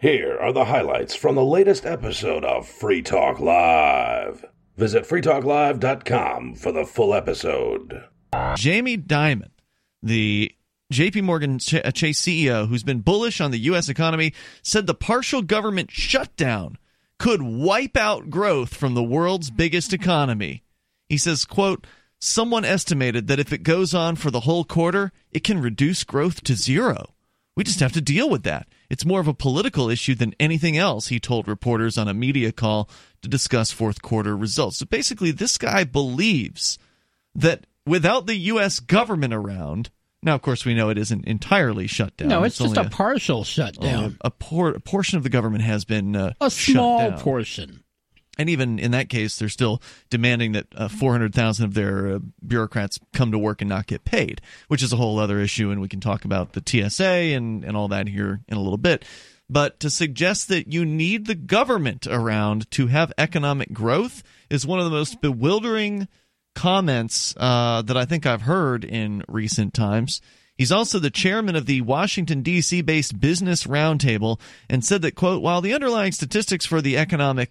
Here are the highlights from the latest episode of Free Talk Live. Visit freetalklive.com for the full episode. Jamie Dimon, the JP Morgan Chase CEO, who's been bullish on the U.S. economy, said the partial government shutdown could wipe out growth from the world's biggest economy. He says, quote, someone estimated that if it goes on for the whole quarter, it can reduce growth to zero. We just have to deal with that. It's more of a political issue than anything else, he told reporters on a media call to discuss fourth quarter results. So basically, this guy believes that without the U.S. government around, now, of course, we know it isn't entirely shut down. No, it's just a partial shutdown. A portion of the government has been a small portion. And even in that case, they're still demanding that 400,000 of their bureaucrats come to work and not get paid, which is a whole other issue, and we can talk about the TSA and all that here in a little bit. But to suggest that you need the government around to have economic growth is one of the most bewildering comments that I think I've heard in recent times. He's also the chairman of the Washington, D.C.-based Business Roundtable and said that, quote, while the underlying statistics for the economy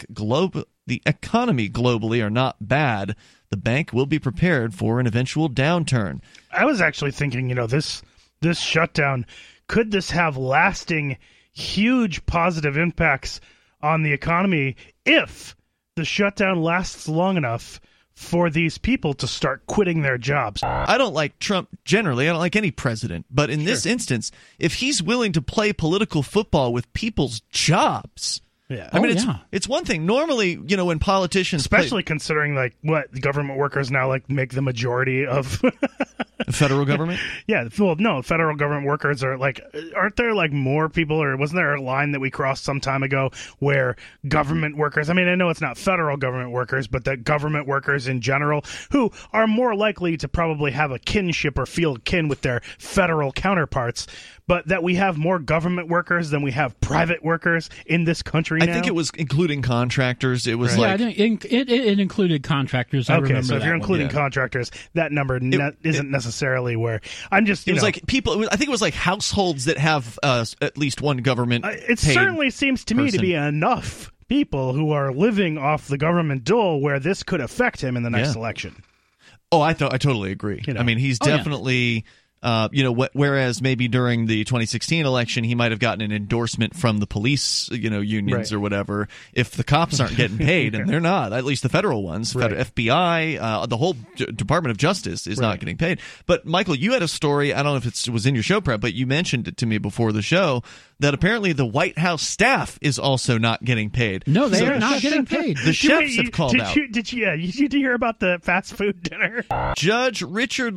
globally are not bad, the bank will be prepared for an eventual downturn. I was actually thinking, this shutdown, could this have lasting, huge positive impacts on the economy if the shutdown lasts long enough for these people to start quitting their jobs? I don't like Trump generally. I don't like any president. But in this instance, if he's willing to play political football with people's jobs, yeah. I mean, it's one thing. Normally, when politicians especially considering what government workers now make the majority of the federal government. Yeah, well, no, federal government workers are aren't there more people, or wasn't there a line that we crossed some time ago where government workers, I mean, I know it's not federal government workers, but that government workers in general who are more likely to probably have a kinship or feel kin with their federal counterparts, but that we have more government workers than we have private workers in this country now? I think it was including contractors. It was I think it included contractors. I remember so if you're including contractors, that number isn't necessarily where I'm just. It was like people. I think it was like households that have at least one government. It certainly seems to me to be enough people who are living off the government dole where this could affect him in the next election. Oh, I totally agree. I mean, he's definitely. Whereas maybe during the 2016 election, he might have gotten an endorsement from the police, unions or whatever. If the cops aren't getting paid, and they're not, at least the federal ones, FBI, the whole Department of Justice is not getting paid. But Michael, you had a story. I don't know if it was in your show prep, but you mentioned it to me before the show that apparently the White House staff is also not getting paid. No, they are not getting paid. The chefs have called out. Did you hear about the fast food dinner? Judge Richard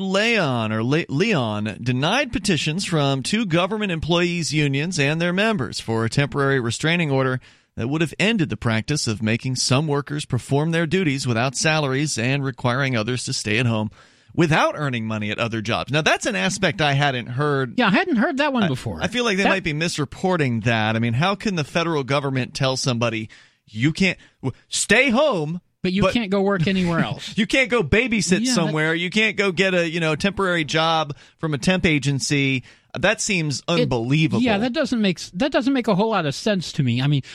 Leon denied petitions from two government employees' unions and their members for a temporary restraining order that would have ended the practice of making some workers perform their duties without salaries and requiring others to stay at home without earning money at other jobs. Now, that's an aspect I hadn't heard. Yeah, I hadn't heard that one before. I feel like they might be misreporting that. I mean, how can the federal government tell somebody you can't stay home, but you can't go work anywhere else? You can't go babysit somewhere. You can't go get a temporary job from a temp agency. That seems unbelievable. That doesn't make a whole lot of sense to me. I mean,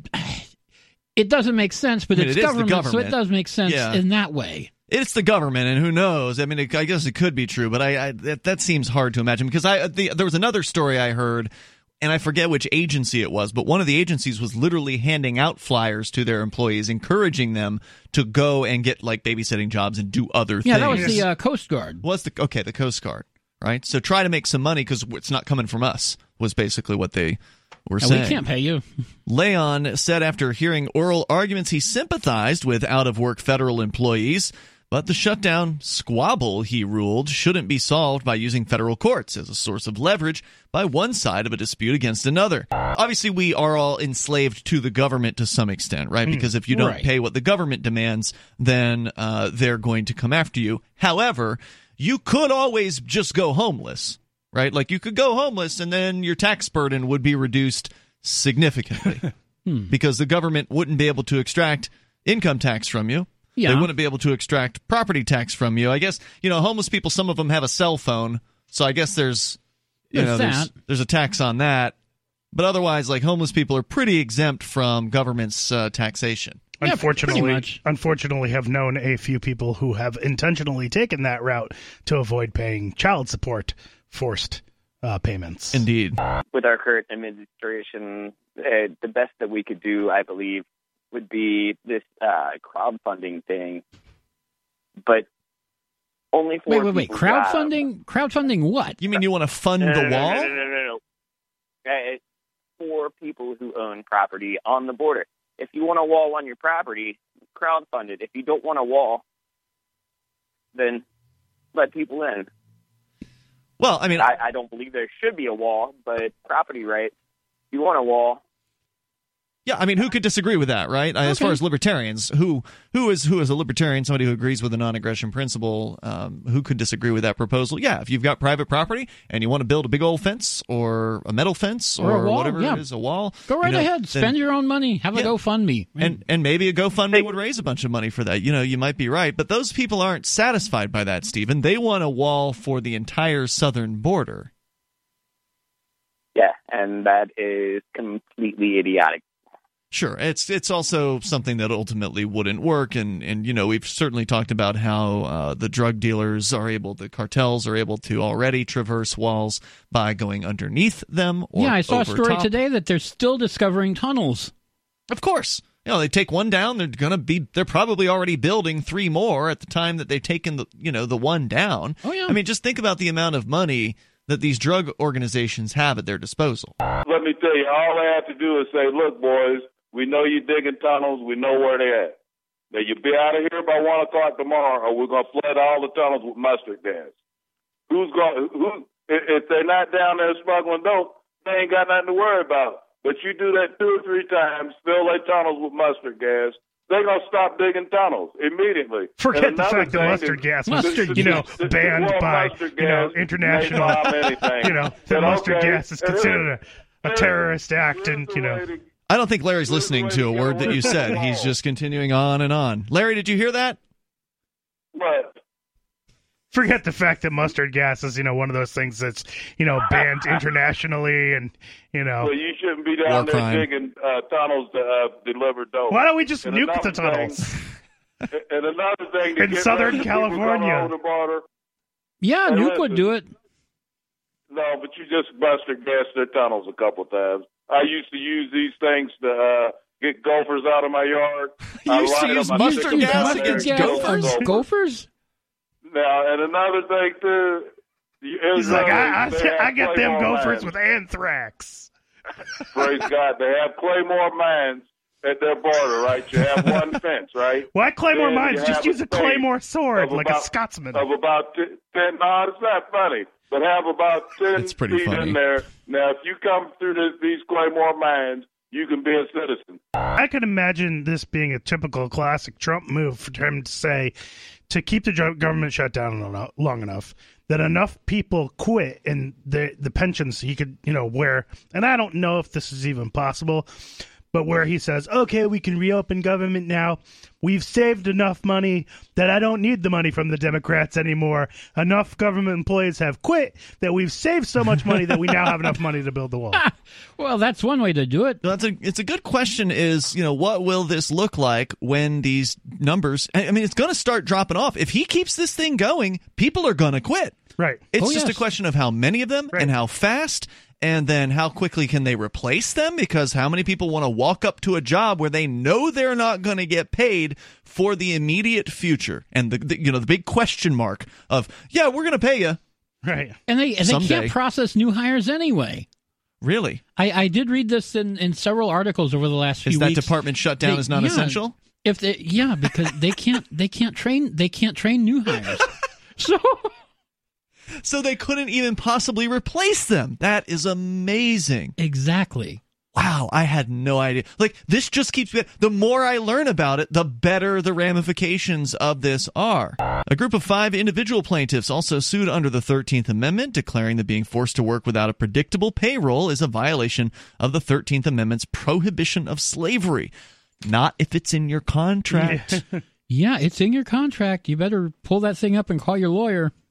it doesn't make sense, but it's government, so it does make sense in that way. It's the government, and who knows? I mean, I guess it could be true, but that seems hard to imagine because there was another story I heard, and I forget which agency it was, but one of the agencies was literally handing out flyers to their employees, encouraging them to go and get babysitting jobs and do other things. Yeah, that was the Coast Guard. The Coast Guard, right? So try to make some money because it's not coming from us was basically what they were saying. We can't pay you. Leon said after hearing oral arguments he sympathized with out-of-work federal employees. But the shutdown squabble, he ruled, shouldn't be solved by using federal courts as a source of leverage by one side of a dispute against another. Obviously, we are all enslaved to the government to some extent, right? Because if you don't pay what the government demands, then they're going to come after you. However, you could always just go homeless, right? Like you could go homeless and then your tax burden would be reduced significantly because the government wouldn't be able to extract income tax from you. Yeah. They wouldn't be able to extract property tax from you. I guess, homeless people, some of them have a cell phone. So I guess there's a tax on that. But otherwise, like, homeless people are pretty exempt from government's taxation. Unfortunately, have known a few people who have intentionally taken that route to avoid paying child support forced payments. Indeed. With our current administration, the best that we could do, I believe, would be this crowdfunding thing. But only for wait. Crowdfunding? Crowdfunding what? You mean you want to fund the wall? No. For people who own property on the border. If you want a wall on your property, crowdfund it. If you don't want a wall, then let people in. Well, I mean, I don't believe there should be a wall, but property rights, if you want a wall. Yeah, I mean, who could disagree with that, right? As far as libertarians, who is a libertarian, somebody who agrees with the non-aggression principle, who could disagree with that proposal? Yeah, if you've got private property and you want to build a big old fence or a metal fence or a wall, whatever it is, a wall. Go right ahead. Spend your own money. Have a GoFundMe. And maybe a GoFundMe would raise a bunch of money for that. You might be right. But those people aren't satisfied by that, Stephen. They want a wall for the entire southern border. Yeah, and that is completely idiotic. Sure. It's also something that ultimately wouldn't work. And we've certainly talked about how the drug dealers the cartels are able to already traverse walls by going underneath them or I saw a story top. today that they're still discovering tunnels. Of course. They take one down, they're probably already building 3 more at the time that they've taken the one down. Oh, yeah. I mean, just think about the amount of money that these drug organizations have at their disposal. Let me tell you, all they have to do is say, look, boys, we know you're digging tunnels. We know where they're at. Now, you'll be out of here by 1 o'clock tomorrow, or we're going to flood all the tunnels with mustard gas. If they're not down there smuggling dope, they ain't got nothing to worry about. But you do that 2 or 3 times, fill their tunnels with mustard gas, they're going to stop digging tunnels immediately. Forget the fact that mustard gas was, banned by, international, that mustard gas is considered a terrorist act, and, I don't think Larry's listening to a word that you said. He's just continuing on and on. Larry, did you hear that? What? Forget the fact that mustard gas is, one of those things that's, banned internationally, and, Well, you shouldn't be down there digging tunnels to deliver dope. Why don't we just nuke the tunnels? And another thing, in Southern California. Yeah, nuke would do it. No, but you just mustard gas their tunnels a couple times. I used to use these things to get gophers out of my yard. You used to use mustard gas against gophers? Gophers? Now, and another thing, too. He's like, I got them gophers with anthrax. Praise God. They have Claymore mines at their border, right? You have one fence, right? Why Claymore mines? Just use a Claymore sword like a Scotsman. Of about 10, no, it's not funny. But have about 10 feet in there. Now, if you come through these Claymore mines, you can be a citizen. I can imagine this being a typical classic Trump move for him to say, to keep the government shut down long enough, that enough people quit and the pensions he could, where, and I don't know if this is even possible, but where he says, okay, we can reopen government now. We've saved enough money that I don't need the money from the Democrats anymore. Enough government employees have quit that we've saved so much money that we now have enough money to build the wall. Well, that's one way to do it. It's a good question is, what will this look like when these numbers, I mean, it's going to start dropping off. If he keeps this thing going, people are going to quit. Right. It's just a question of how many of them and how fast. And then how quickly can they replace them? Because how many people want to walk up to a job where they know they're not going to get paid for the immediate future? And the big question mark of, we're going to pay you. Right. And they can't process new hires anyway. Really? I did read this in several articles over the last few weeks. Is that department shutdown is non-essential? Because they can't train new hires. So they couldn't even possibly replace them. That is amazing. Exactly. Wow, I had no idea. Like, this just keeps... The more I learn about it, the better the ramifications of this are. A group of 5 individual plaintiffs also sued under the 13th Amendment, declaring that being forced to work without a predictable payroll is a violation of the 13th Amendment's prohibition of slavery. Not if it's in your contract. Yeah, it's in your contract. You better pull that thing up and call your lawyer.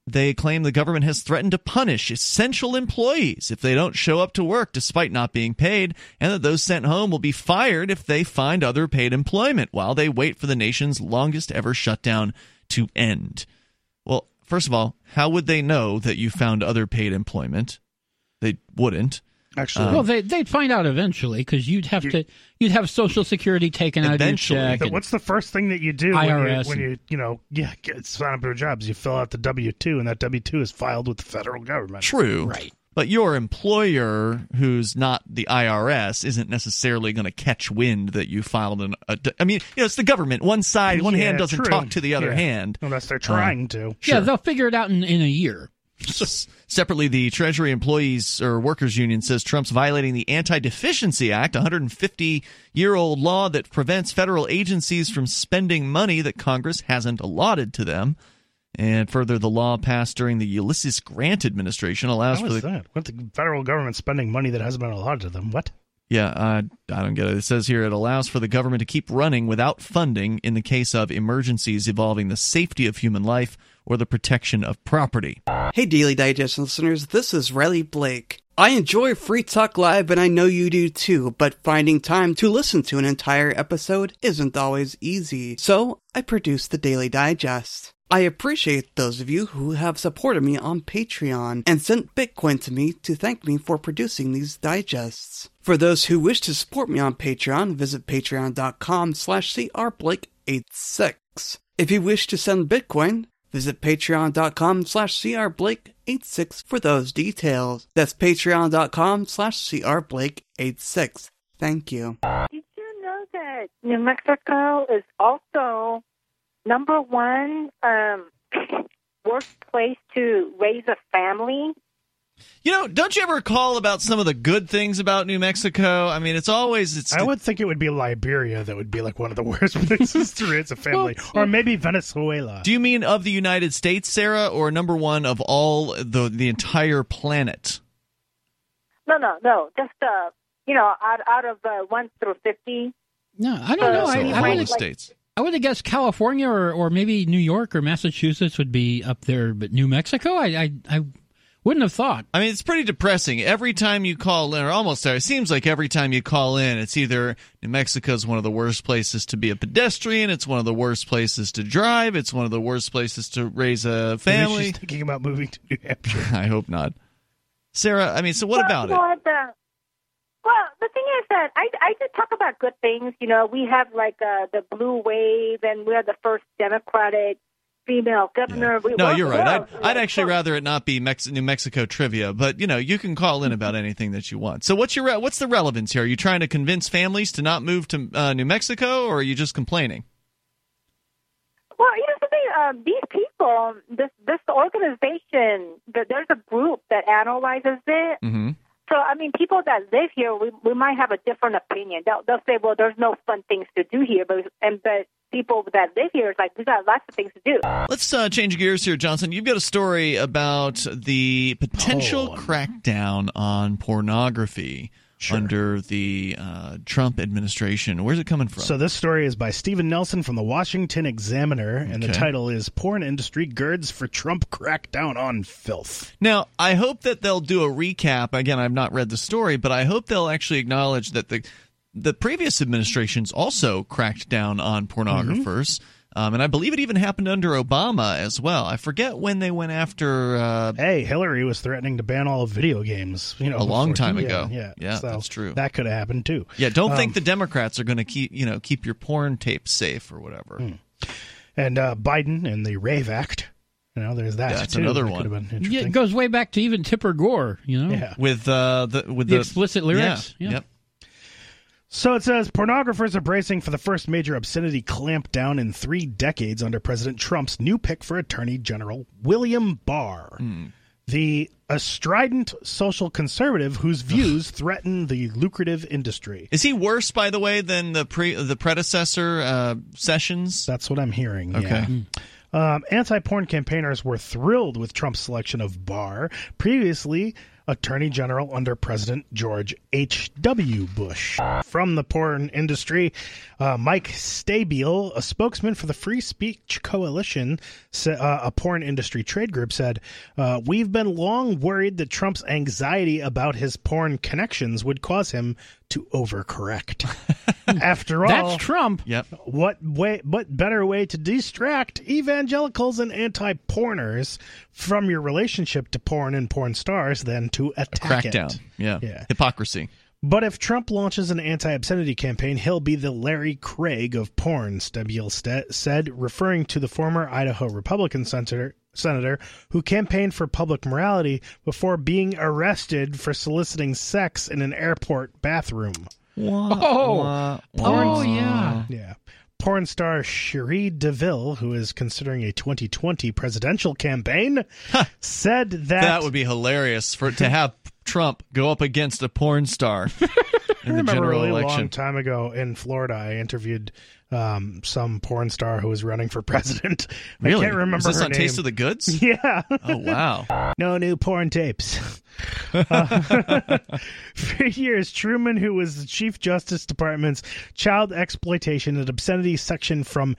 They claim the government has threatened to punish essential employees if they don't show up to work despite not being paid, and that those sent home will be fired if they find other paid employment while they wait for the nation's longest ever shutdown to end. Well, first of all, how would they know that you found other paid employment? They wouldn't. Actually, well, they'd find out eventually because you'd have Social Security taken out of your check. What's the first thing that you do IRS when you sign up for jobs? You fill out the W-2, and that W-2 is filed with the federal government. True, right? But your employer, who's not the IRS, isn't necessarily going to catch wind that you filed it's the government. One hand doesn't talk to the other hand unless they're trying to. Sure. Yeah, they'll figure it out in a year. Separately, the Treasury Employees or Workers Union says Trump's violating the Anti-Deficiency Act, a 150-year-old law that prevents federal agencies from spending money that Congress hasn't allotted to them. And further, the law passed during the Ulysses Grant administration allows for that? What, the federal government spending money that hasn't been allotted to them? What? Yeah, I don't get it. It says here it allows for the government to keep running without funding in the case of emergencies involving the safety of human life or the protection of property. Hey, Daily Digest listeners, this is Riley Blake. I enjoy Free Talk Live, and I know you do too, but finding time to listen to an entire episode isn't always easy. So, I produce the Daily Digest. I appreciate those of you who have supported me on Patreon and sent Bitcoin to me to thank me for producing these digests. For those who wish to support me on Patreon, visit patreon.com/crblake86. If you wish to send Bitcoin, visit patreon.com/crblake86 for those details. That's patreon.com/crblake86. Thank you. Did you know that New Mexico is also number one worst place to raise a family? Don't you ever recall about some of the good things about New Mexico? I mean, I would think it would be Liberia that would be like one of the worst places to raise a family. Or maybe Venezuela. Do you mean of the United States, Sarah, or number one of all the entire planet? No. Just, out of 1 through 50. No, I don't know. All the states. I would have guessed California or maybe New York or Massachusetts would be up there, but New Mexico, I wouldn't have thought. I mean, it's pretty depressing. Every time you call in, or almost there, it seems like every time you call in, it's either New Mexico is one of the worst places to be a pedestrian, it's one of the worst places to drive, it's one of the worst places to raise a family. Maybe she's thinking about moving to New Hampshire. I hope not. Sarah, I mean, so what about it? Well, the thing is that I did talk about good things. We have like the blue wave, and we're the first Democratic female governor. Yeah. No, you're right. I'd actually rather it not be New Mexico trivia, but you can call in about anything that you want. So what's the relevance here? Are you trying to convince families to not move to New Mexico, or are you just complaining? Well, the thing, these people, this organization, there's a group that analyzes it. Mm-hmm. So, I mean, people that live here, we might have a different opinion. They'll say, well, there's no fun things to do here, but people that live here, it's like, we got lots of things to do. Let's change gears here, Johnson. You've got a story about the potential crackdown on pornography under the Trump administration. Where's it coming from? So this story is by Stephen Nelson from the Washington Examiner, and the title is Porn Industry Girds for Trump Crackdown on Filth. Now, I hope that they'll do a recap. Again, I've not read the story, but I hope they'll actually acknowledge that the previous administrations also cracked down on pornographers. Mm-hmm. And I believe it even happened under Obama as well. I forget when they went after... Hillary was threatening to ban all video games. A long time ago. Yeah, so that's true. That could have happened too. Yeah, don't think the Democrats are going to keep your porn tapes safe or whatever. And Biden and the Rave Act. There's that. That's too. Another that one. Yeah, it goes way back to even Tipper Gore. Yeah. With the explicit lyrics. Yeah. Yep. So it says, pornographers are bracing for the first major obscenity clampdown in 3 decades under President Trump's new pick for Attorney General William Barr, the strident social conservative whose views threaten the lucrative industry. Is he worse, by the way, than the predecessor Sessions? That's what I'm hearing, okay. Yeah. Anti-porn campaigners were thrilled with Trump's selection of Barr. Previously, Attorney General under President George H.W. Bush. From the porn industry, Mike Stabile, a spokesman for the Free Speech Coalition, a porn industry trade group, said, "We've been long worried that Trump's anxiety about his porn connections would cause him to overcorrect. After all, that's Trump. Yep. What better way to distract evangelicals and anti-porners from your relationship to porn and porn stars than to attack it? Crackdown. Yeah. Hypocrisy. But if Trump launches an anti-obscenity campaign, he'll be the Larry Craig of porn," Stabile said, referring to the former Idaho Republican senator who campaigned for public morality before being arrested for soliciting sex in an airport bathroom. Yeah. Yeah. Porn star Cherie DeVille, who is considering a 2020 presidential campaign, said that would be hilarious to have Trump go up against a porn star in the general election. A long time ago in Florida, I interviewed some porn star who was running for president. Really? I can't remember Was this her on name. Taste of the Goods? Yeah. Oh, wow. No new porn tapes. For years, Truman, who was the Chief Justice Department's Child Exploitation and Obscenity section from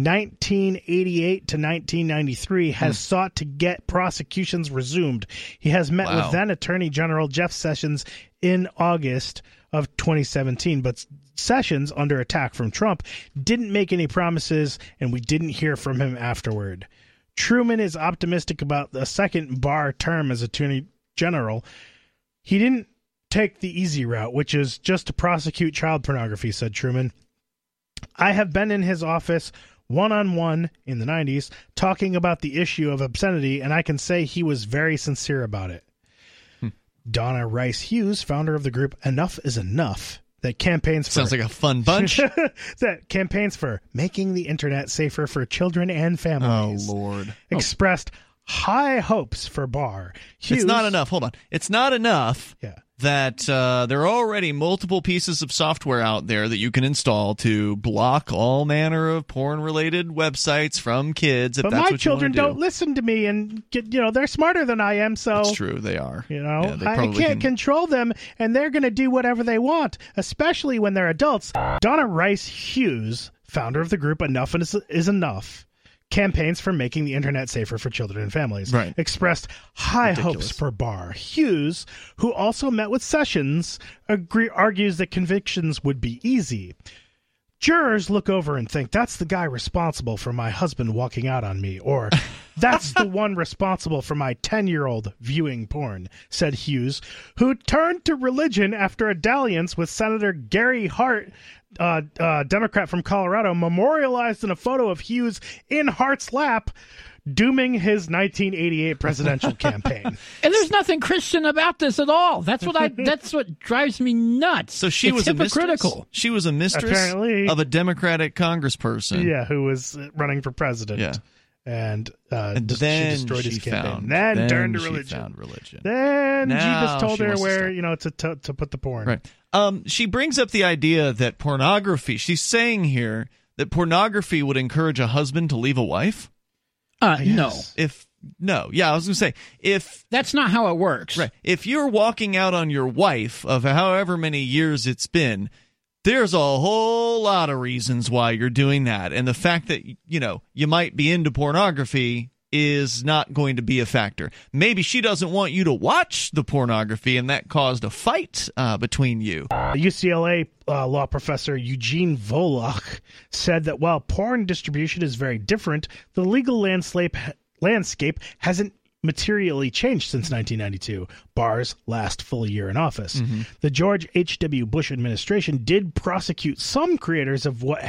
1988 to 1993, has sought to get prosecutions resumed. He has met with then Attorney General Jeff Sessions in August of 2017, but Sessions, under attack from Trump, didn't make any promises, and we didn't hear from him afterward. Truman is optimistic about the second Barr term as Attorney General. He didn't take the easy route, which is just to prosecute child pornography, said Truman. I have been in his office one-on-one in the 90s talking about the issue of obscenity, and I can say he was very sincere about it. Donna Rice Hughes, founder of the group Enough is Enough, that campaigns for... Sounds like a fun bunch. that campaigns for making the internet safer for children and families. Oh, Lord. Expressed high hopes for Barr. Hughes, it's not enough. Hold on. It's not enough that there are already multiple pieces of software out there that you can install to block all manner of porn-related websites from kids. If but that's my what children you want to don't listen to me, and they're smarter than I am. So it's true, they are. I can't control them, and they're going to do whatever they want, especially when they're adults. Donna Rice Hughes, founder of the group Enough is Enough, campaigns for making the internet safer for children and families, expressed high hopes for Barr. Hughes, who also met with Sessions, argues that convictions would be easy. Jurors look over and think, that's the guy responsible for my husband walking out on me, or that's the one responsible for my 10-year-old viewing porn, said Hughes, who turned to religion after a dalliance with Senator Gary Hart, Democrat from Colorado, memorialized in a photo of Hughes in Hart's lap, dooming his 1988 presidential campaign. And there's nothing Christian about this at all. That's what drives me nuts. So she was hypocritical. She was a mistress apparently of a Democratic congressperson. Yeah, who was running for president. Yeah. And then she destroyed his campaign. Then turned to she religion. found religion. Then now Jeebus told her where, to put the porn. Right. She brings up the idea that pornography, she's saying here that pornography would encourage a husband to leave a wife? No. I was going to say, if... That's not how it works. Right. If you're walking out on your wife of however many years it's been, there's a whole lot of reasons why you're doing that. And the fact that, you might be into pornography is not going to be a factor. Maybe she doesn't want you to watch the pornography, and that caused a fight between you. UCLA law professor Eugene Volokh said that while porn distribution is very different, the legal landscape hasn't materially changed since 1992, Barr's last full year in office. The George H.W. Bush administration did prosecute some creators of what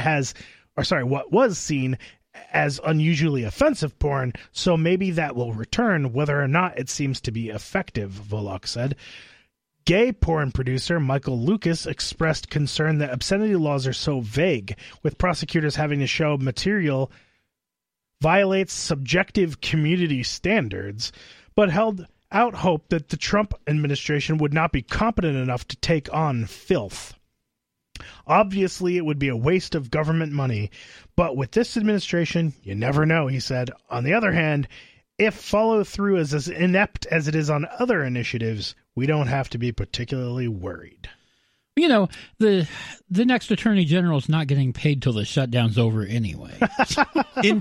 was seen as unusually offensive porn, so maybe that will return, whether or not it seems to be effective, Volokh said. Gay porn producer Michael Lucas expressed concern that obscenity laws are so vague, with prosecutors having to show material violates subjective community standards, but held out hope that the Trump administration would not be competent enough to take on filth. Obviously, it would be a waste of government money, but with this administration, you never know, he said. On the other hand, if follow-through is as inept as it is on other initiatives, we don't have to be particularly worried. You know, the next attorney general is not getting paid till the shutdown's over anyway. In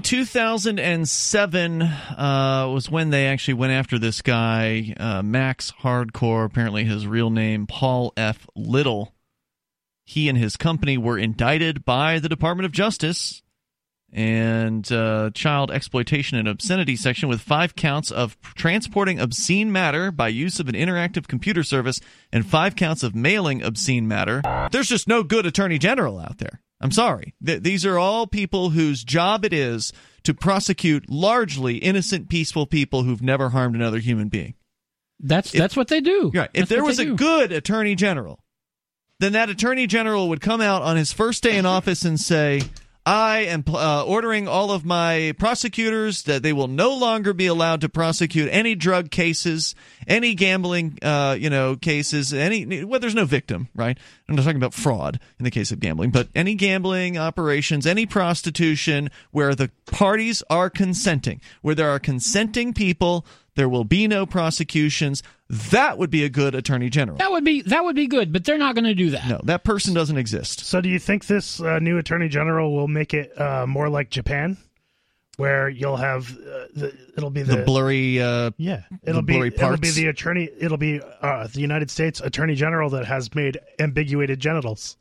2007 was when they actually went after this guy, Max Hardcore, apparently his real name, Paul F. Little. He and his company were indicted by the Department of Justice and child exploitation and obscenity section with 5 counts of transporting obscene matter by use of an interactive computer service and 5 counts of mailing obscene matter. There's just no good attorney general out there. I'm sorry. These are all people whose job it is to prosecute largely innocent, peaceful people who've never harmed another human being. That's what they do. Right. If there was a good attorney general, then that attorney general would come out on his first day in office and say, I am ordering all of my prosecutors that they will no longer be allowed to prosecute any drug cases, any gambling, cases, there's no victim, right? I'm not talking about fraud in the case of gambling, but any gambling operations, any prostitution where the parties are consenting, where there are consenting people, there will be no prosecutions. That would be a good attorney general. That would be good, but they're not going to do that. No, that person doesn't exist. So do you think this new attorney general will make it more like Japan, where you'll have it'll be the blurry it'll be the United States attorney general that has made ambiguated genitals.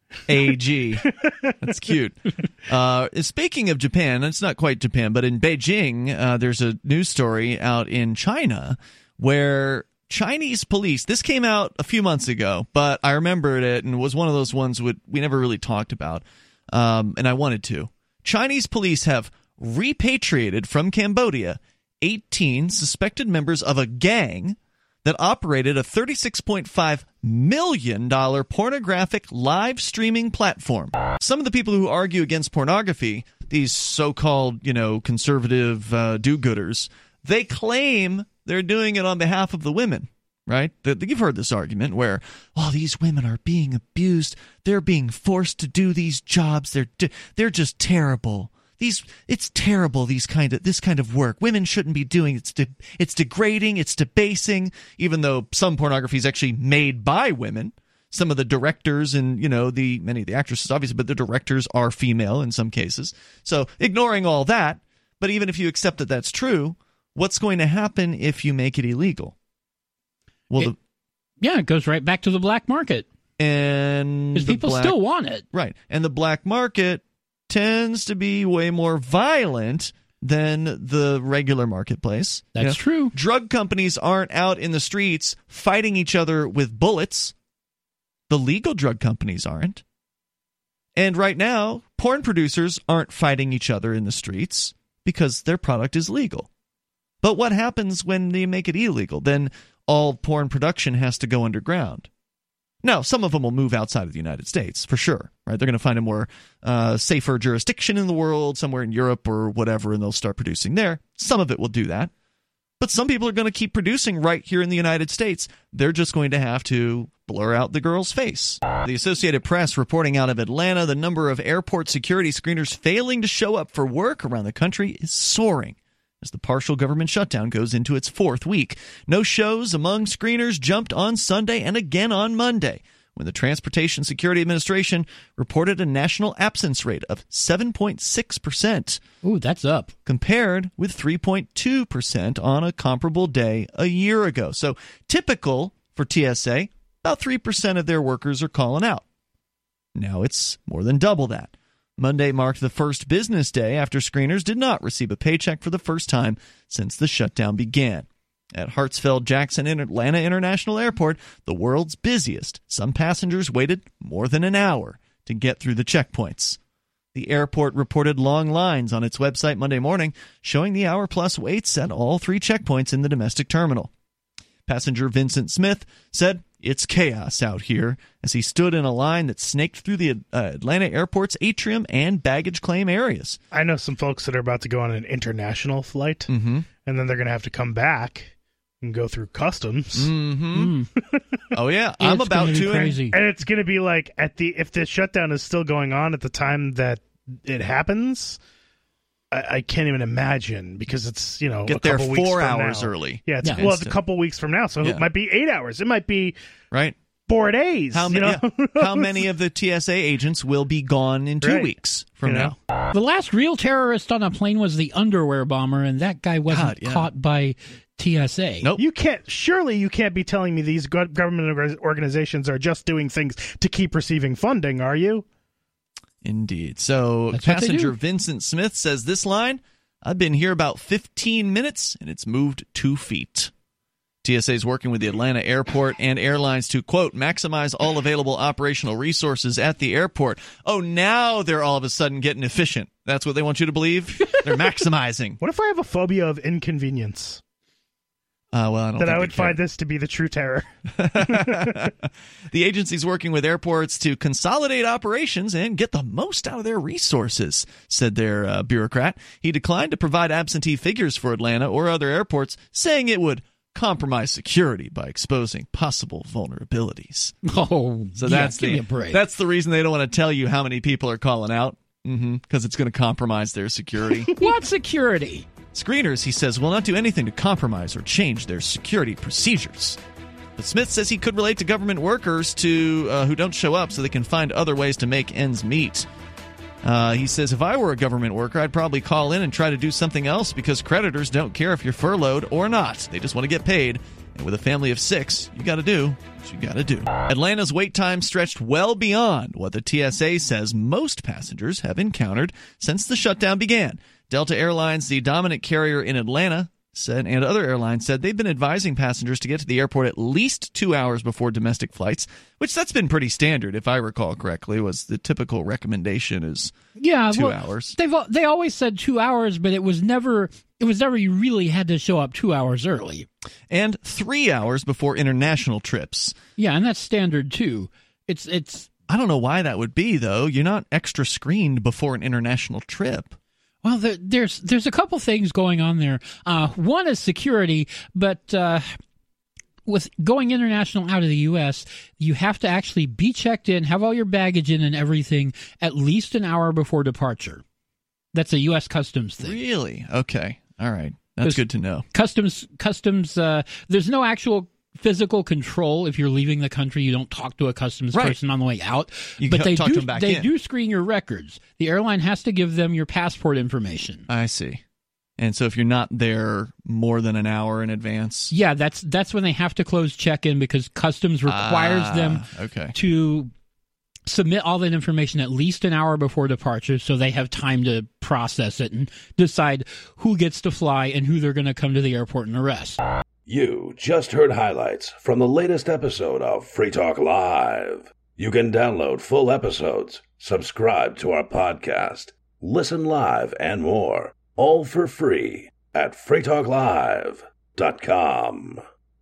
AG. That's cute. Speaking of Japan, it's not quite Japan, but in Beijing, there's a news story out in China where Chinese police, this came out a few months ago, but I remembered it and was one of those ones we never really talked about, and I wanted to. Chinese police have repatriated from Cambodia 18 suspected members of a gang that operated a $36.5 million pornographic live streaming platform. Some of the people who argue against pornography, these so-called, conservative do-gooders, they claim they're doing it on behalf of the women, right? You've heard this argument where, these women are being abused. They're being forced to do these jobs. They're just terrible. It's terrible. This kind of work women shouldn't be doing. It's degrading. It's debasing. Even though some pornography is actually made by women, some of the directors and many of the actresses obviously, but the directors are female in some cases. So ignoring all that, but even if you accept that that's true, what's going to happen if you make it illegal? Well, it goes right back to the black market, and because people still want it, right? And the black market tends to be way more violent than the regular marketplace. That's true. Drug companies aren't out in the streets fighting each other with bullets. The legal drug companies aren't. And right now, porn producers aren't fighting each other in the streets because their product is legal. But what happens when they make it illegal? Then all porn production has to go underground. Now, some of them will move outside of the United States, for sure. Right? They're going to find a more safer jurisdiction in the world, somewhere in Europe or whatever, and they'll start producing there. Some of it will do that. But some people are going to keep producing right here in the United States. They're just going to have to blur out the girl's face. The Associated Press reporting out of Atlanta, the number of airport security screeners failing to show up for work around the country is soaring as the partial government shutdown goes into its 4th week. No shows among screeners jumped on Sunday and again on Monday, when the Transportation Security Administration reported a national absence rate of 7.6%. Ooh, that's up. Compared with 3.2% on a comparable day a year ago. So typical for TSA, about 3% of their workers are calling out. Now it's more than double that. Monday marked the first business day after screeners did not receive a paycheck for the first time since the shutdown began. At Hartsfield-Jackson Atlanta International Airport, the world's busiest, some passengers waited more than an hour to get through the checkpoints. The airport reported long lines on its website Monday morning, showing the hour-plus waits at all 3 checkpoints in the domestic terminal. Passenger Vincent Smith said, "It's chaos out here," as he stood in a line that snaked through the Atlanta airport's atrium and baggage claim areas. I know some folks that are about to go on an international flight, and then they're going to have to come back and go through customs. Oh, yeah. I'm about to. Crazy. And it's going to be like, if the shutdown is still going on at the time that it happens, I can't even imagine, because it's, get there 4 hours early. Yeah, it's a couple weeks from now, so it might be 8 hours. It might be 4 days. How many of the TSA agents will be gone in 2 weeks from now? The last real terrorist on a plane was the underwear bomber, and that guy wasn't caught by TSA. Nope. You can't be telling me these government organizations are just doing things to keep receiving funding, are you? Indeed. So passenger Vincent Smith says this line, "I've been here about 15 minutes and it's moved 2 feet." TSA is working with the Atlanta airport and airlines to, quote, maximize all available operational resources at the airport. Oh, now they're all of a sudden getting efficient. That's what they want you to believe? They're maximizing. What if I have a phobia of inconvenience? Well, I don't think I would find this to be the true terror. The agency's working with airports to consolidate operations and get the most out of their resources, said their bureaucrat. He declined to provide absentee figures for Atlanta or other airports, saying it would compromise security by exposing possible vulnerabilities. So give me a break. That's the reason they don't want to tell you how many people are calling out, because it's going to compromise their security. What security? Screeners, he says, will not do anything to compromise or change their security procedures. But Smith says he could relate to government workers who don't show up so they can find other ways to make ends meet. He says, if I were a government worker, I'd probably call in and try to do something else, because creditors don't care if you're furloughed or not. They just want to get paid. And with a family of 6, you got to do what you got to do. Atlanta's wait time stretched well beyond what the TSA says most passengers have encountered since the shutdown began. Delta Airlines, the dominant carrier in Atlanta, and other airlines said they've been advising passengers to get to the airport at least 2 hours before domestic flights, which that's been pretty standard, if I recall correctly. Was the typical recommendation is 2 hours. They always said 2 hours, but it was never you really had to show up 2 hours early. And 3 hours before international trips. Yeah, and that's standard too. It's I don't know why that would be, though. You're not extra screened before an international trip. Well, there's a couple things going on there. One is security, but with going international out of the U.S., you have to actually be checked in, have all your baggage in and everything at least an hour before departure. That's a U.S. Customs thing. Really? Okay. All right. That's good to know. Customs. There's no actual physical control if you're leaving the country. You don't talk to a customs person on the way out, but they do screen your records. The airline has to give them your passport information. I see. And so if you're not there more than an hour in advance, that's when they have to close check-in, because customs requires them to submit all that information at least an hour before departure, so they have time to process it and decide who gets to fly and who they're going to come to the airport and arrest. You just heard highlights from the latest episode of Free Talk Live. You can download full episodes, subscribe to our podcast, listen live, and more, all for free at freetalklive.com.